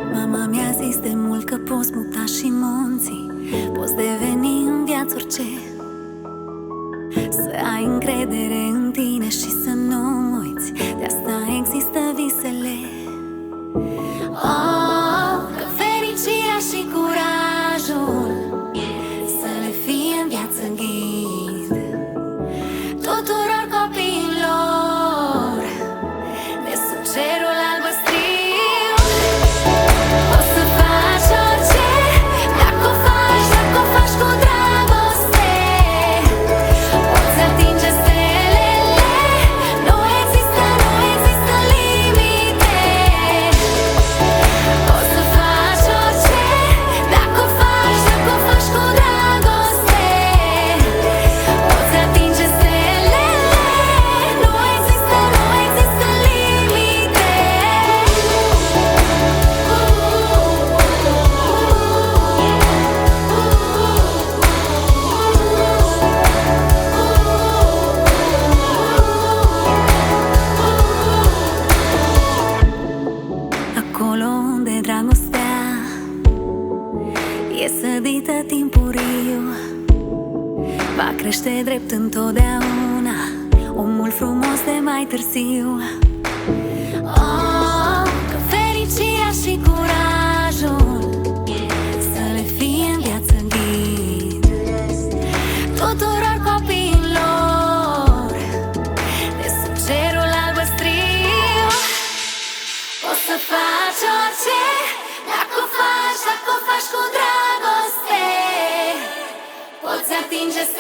Mama mi-a zis de mult că poți muta și munții, poți deveni în viață orice. Să ai încredere în tine și să nu uiți, de asta există visele. Oh, că fericirea și curajul să le fie în viață ghid tuturor copiilor de sub cerul albăstriu. Poți să faci orice, dacă o faci cu dragoste, poți atinge stelele, nu există limite. Poți să faci orice, dacă o faci cu dragoste, poți atinge stelele, nu există limite. Acolo unde dragostea e sădită timpuriu, va crește drept întotdeauna, omul frumos de mai târziu. Oh, că fericirea și curajul să le fie în viață ghid tuturor copiilor de sub cerul albăstriu. Poți să faci orice, dacă o faci cu dragoste, poți atinge